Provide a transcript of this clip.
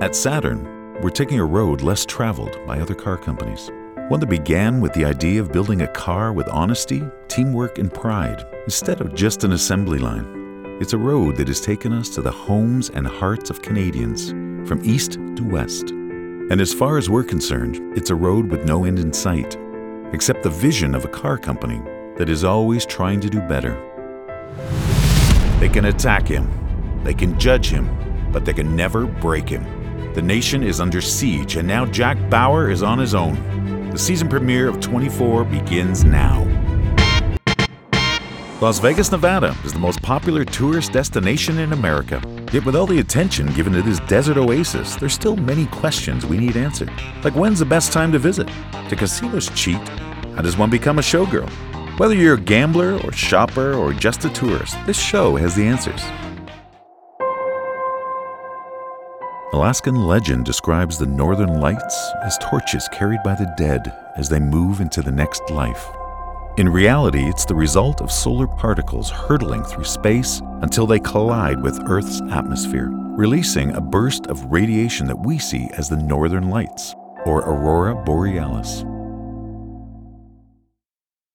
At Saturn, we're taking a road less traveled by other car companies. One that began with the idea of building a car with honesty, teamwork, and pride, instead of just an assembly line. It's a road that has taken us to the homes and hearts of Canadians, from east to west. And as far as we're concerned, it's a road with no end in sight, except the vision of a car company that is always trying to do better. They can attack him, they can judge him, but they can never break him. The nation is under siege, and now Jack Bauer is on his own. The season premiere of 24 begins now. Las Vegas, Nevada is the most popular tourist destination in America. Yet with all the attention given to this desert oasis, there's still many questions we need answered. Like, when's the best time to visit? Do casinos cheat? How does one become a showgirl? Whether you're a gambler or shopper or just a tourist, this show has the answers. Alaskan legend describes the northern lights as torches carried by the dead as they move into the next life. In reality, it's the result of solar particles hurtling through space until they collide with Earth's atmosphere, releasing a burst of radiation that we see as the northern lights, or aurora borealis.